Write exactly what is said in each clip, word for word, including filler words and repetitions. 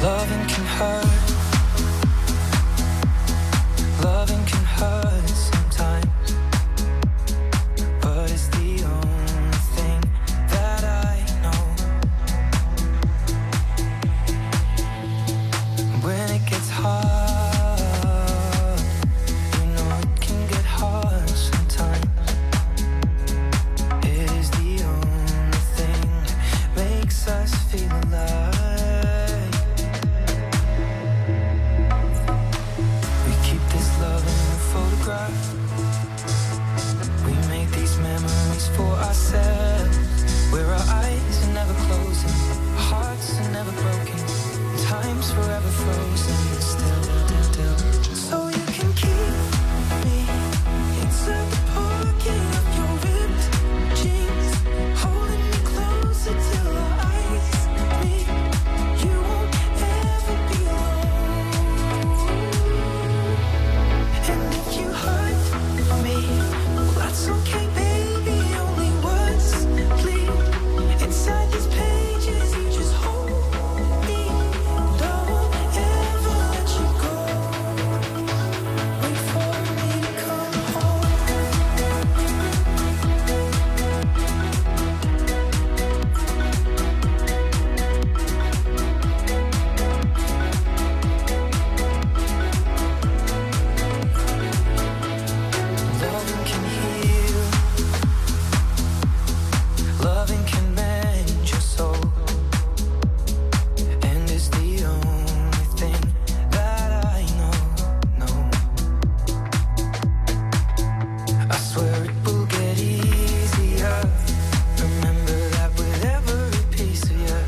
Loving can hurt. Loving can hurt sometimes, but it's the only thing that I know. When it gets hard, you know it can get hard sometimes. It is the only thing that makes us feel alive. We make these memories for ourselves, where our eyes are never closing, our hearts are never broken, time's forever frozen still, still. So you can keep me inside the pocket of your ripped jeans, holding me closer till our eyes meet. You won't ever be alone. And if you hurt me, well, that's okay, baby. Only words bleed inside these pages. You just hold me, and I won't ever let you go. Wait for me to come home. Loving can heal. Loving can mend your soul. And it's the only thing that I know, no. I swear it will get easier. Remember that with every piece of you.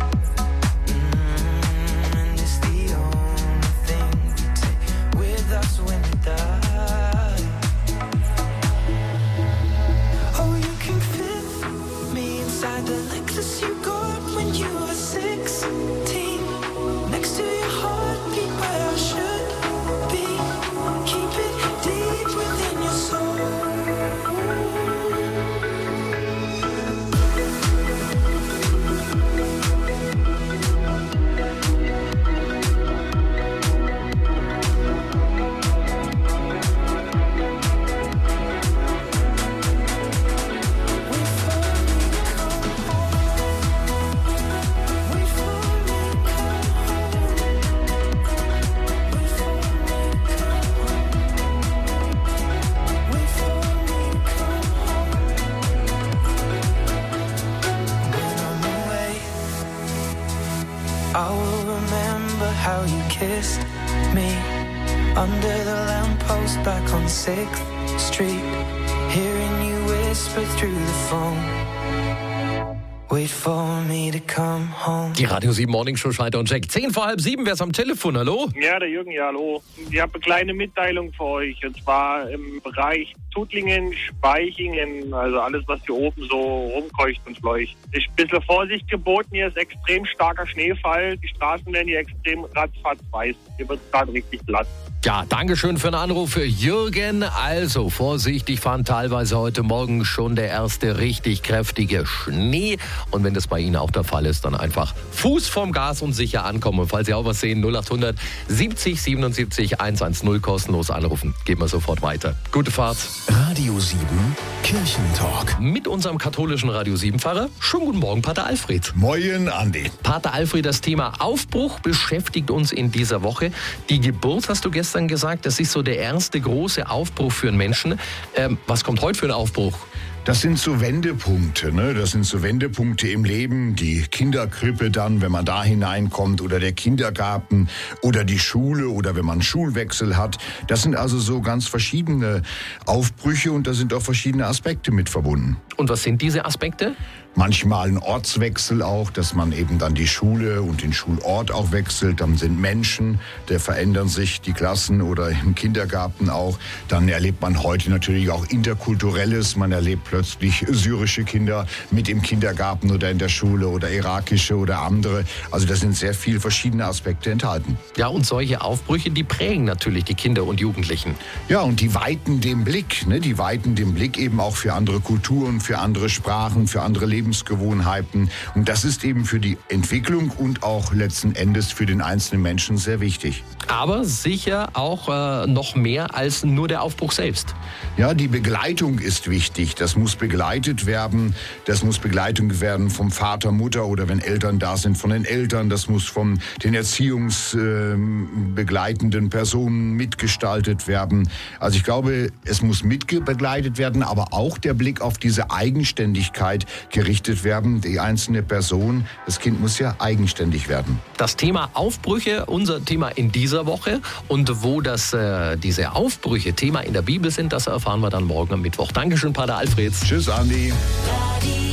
Mm, and it's the only thing we take with us when we die. Oh, you can fit me inside the necklace you got when you were sixteen. Next to your heartbeat where I should be. Keep it deep within your soul. Wait for me to come home. Wait for me to come home. Wait for me to come home. When I'm away, I will remember how you kissed me under the lamppost back on sixth Street, hearing you whisper through the phone. Wait for me to come home. Die Radio sieben Morning Show, Schneider und Jack. Zehn vor halb sieben, wer ist am Telefon? Hallo? Ja, der Jürgen, ja, hallo. Ich habe eine kleine Mitteilung für euch. Und zwar im Bereich Tuttlingen, Speichingen, also alles, was hier oben so rumkeucht und fleucht. Ist ein bisschen Vorsicht geboten. Hier ist extrem starker Schneefall. Die Straßen werden hier extrem ratzfatz weiß. Hier wird es gerade richtig glatt. Ja, Dankeschön für den Anruf, Jürgen. Also, vorsichtig fahren, teilweise heute Morgen schon der erste richtig kräftige Schnee. Und wenn das bei Ihnen auch der Fall ist, dann einfach Fuß vom Gas und sicher ankommen. Und falls Sie auch was sehen, null acht hundert siebzig siebenundsiebzig hundertzehn kostenlos anrufen. Gehen wir sofort weiter. Gute Fahrt. Radio sieben Kirchentalk. Mit unserem katholischen Radio sieben Pfarrer. Schönen guten Morgen, Pater Alfred. Moin, Andi. Pater Alfred, das Thema Aufbruch beschäftigt uns in dieser Woche. Die Geburt, hast du gestern gesagt, das ist so der erste große Aufbruch für einen Menschen. Ähm, was kommt heute für einen Aufbruch? Das sind so Wendepunkte, ne? Das sind so Wendepunkte im Leben. Die Kinderkrippe dann, wenn man da hineinkommt, oder der Kindergarten oder die Schule oder wenn man einen Schulwechsel hat. Das sind also so ganz verschiedene Aufbrüche und da sind auch verschiedene Aspekte mit verbunden. Und was sind diese Aspekte? Manchmal ein Ortswechsel auch, dass man eben dann die Schule und den Schulort auch wechselt. Dann sind Menschen, da verändern sich die Klassen oder im Kindergarten auch. Dann erlebt man heute natürlich auch Interkulturelles. Man erlebt plötzlich syrische Kinder mit im Kindergarten oder in der Schule oder irakische oder andere. Also da sind sehr viele verschiedene Aspekte enthalten. Ja, und solche Aufbrüche, die prägen natürlich die Kinder und Jugendlichen. Ja, und die weiten den Blick, ne? Die weiten den Blick eben auch für andere Kulturen, für andere Sprachen, für andere Lebensweisen. Lebensgewohnheiten. Und das ist eben für die Entwicklung und auch letzten Endes für den einzelnen Menschen sehr wichtig. Aber sicher auch äh, noch mehr als nur der Aufbruch selbst. Ja, die Begleitung ist wichtig. Das muss begleitet werden. Das muss Begleitung werden vom Vater, Mutter oder wenn Eltern da sind, von den Eltern. Das muss von den erziehungsbegleitenden äh, Personen mitgestaltet werden. Also ich glaube, es muss mitbegleitet werden, aber auch der Blick auf diese Eigenständigkeit gerichtet werden. Die einzelne Person, das Kind muss ja eigenständig werden. Das Thema Aufbrüche, unser Thema in dieser Woche. Und wo das, äh, diese Aufbrüche Thema in der Bibel sind, das erfahren wir dann morgen am Mittwoch. Dankeschön, Pater Alfred. Tschüss, Andi. Radio